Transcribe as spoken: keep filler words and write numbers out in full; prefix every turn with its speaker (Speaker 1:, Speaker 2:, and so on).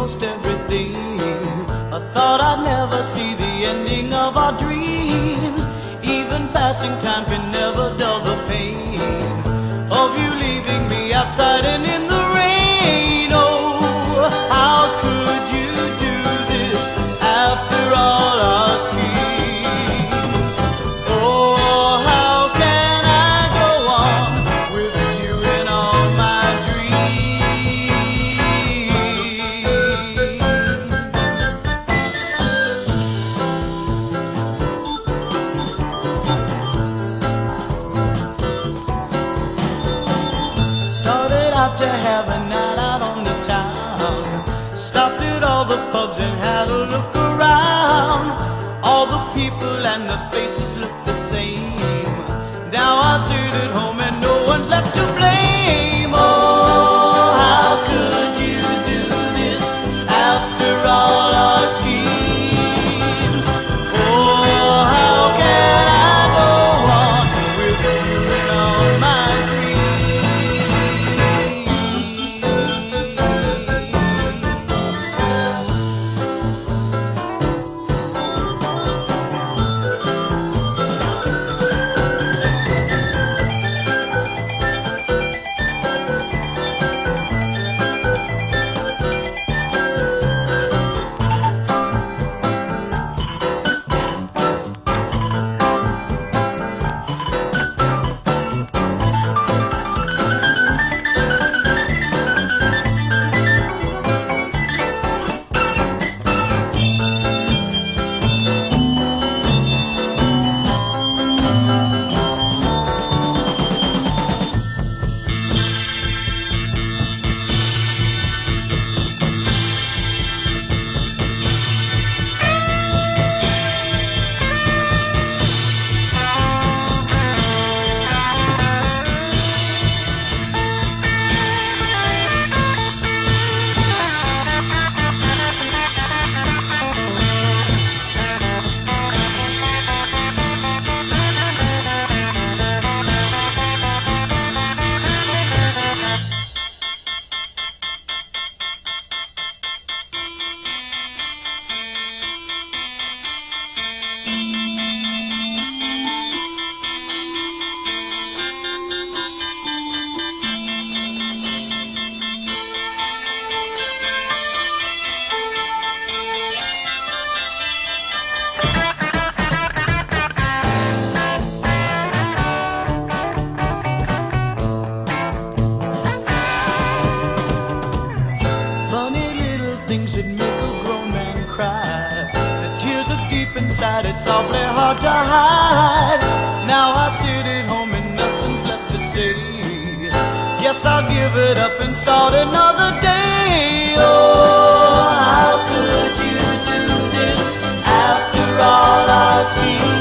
Speaker 1: most everything. I thought I'd never see the ending of our dreams. Even passing time can never dull the pain of you leaving me outside and in the rain. Oh, how could you do this after all our schemes? Oh, how can I go on with you in all my Started out to have a night out on the town. Stopped at all the pubs and had a look around. All the people and the faces look the same. Now I sit at home and no one's left to blame. Oh, how could you do this after all our schemes? Oh, how can I go on with you in all my things that make a grown man cry. The tears are deep inside, it's awfully hard to hide. Now I sit at home and nothing's left to say. Guess I'll give it up and start another day. Oh, how could you do this after all our schemes?